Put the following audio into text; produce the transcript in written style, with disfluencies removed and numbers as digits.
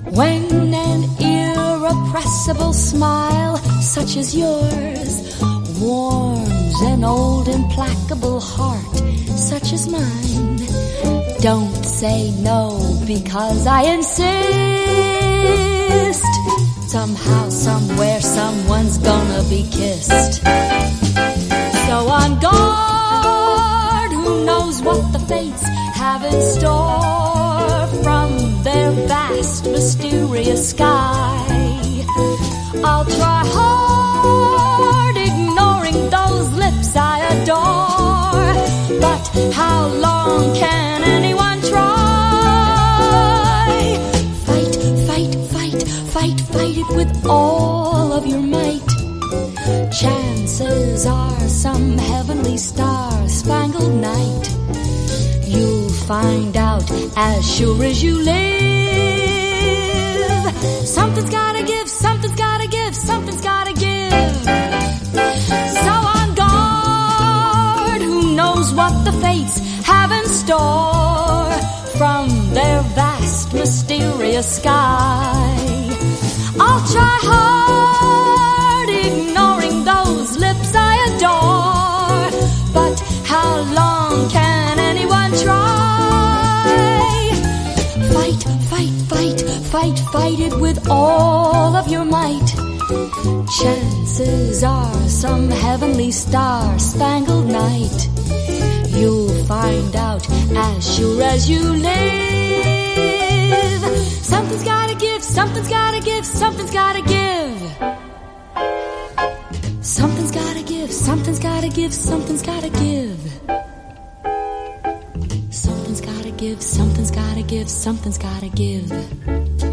When an irrepressible smile such as yours warms an old implacable heart such as mine, don't say no because I insist. Somehow, somewhere, someone's gonna be kissed. So on guard, who knows what the fates have in store from their vast, mysterious sky. I'll try hard, ignoring those lips I adore, but how long can anyone try? Fight, fight, fight, fight, fight it with all of your might. Chances are some heavenly star-spangled night you'll find out as sure as you live. Something's gotta give, something's gotta give, something's gotta give. So on guard, who knows what the fates have in store from their vast, mysterious sky. I'll try hard, ignoring those lips I adore, but how long can anyone try? Fight, fight, fight, fight, fight it with all of your might. Chances are some heavenly star-spangled night you'll find out as sure as you live. Something's gotta give, something's gotta give, something's gotta give. Something's gotta give, something's gotta give, something's gotta give. Something's gotta give, something's gotta give, something's gotta give.